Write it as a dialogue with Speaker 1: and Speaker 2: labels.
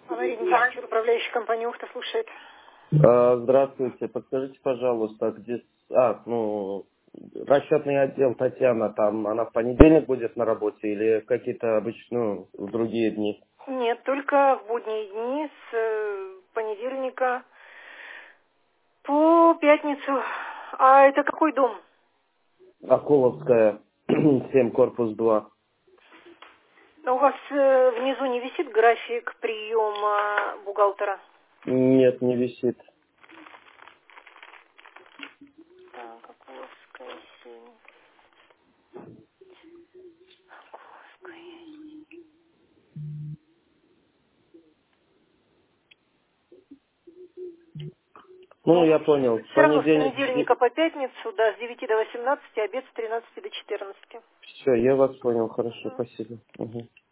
Speaker 1: Марина Дмитриевна, управляющая компания «Ухта» слушает.
Speaker 2: Здравствуйте, подскажите, пожалуйста, где... расчетный отдел Татьяна, там она в понедельник будет на работе или в какие-то обычные, в другие дни?
Speaker 1: Нет, только в будние дни с понедельника по пятницу. А это какой дом?
Speaker 2: Акуловская, 7, корпус 2.
Speaker 1: У вас внизу не висит график приема бухгалтера?
Speaker 2: Нет, не висит.
Speaker 1: Так, Акуловская 7. Акуловская.
Speaker 2: Ну,
Speaker 1: Ну,
Speaker 2: я понял. В
Speaker 1: все равно с
Speaker 2: понедельник...
Speaker 1: понедельника по пятницу, да, с 9 до 18, обед с 13 до 14.
Speaker 2: Все, я вас понял, хорошо, спасибо. Мгм.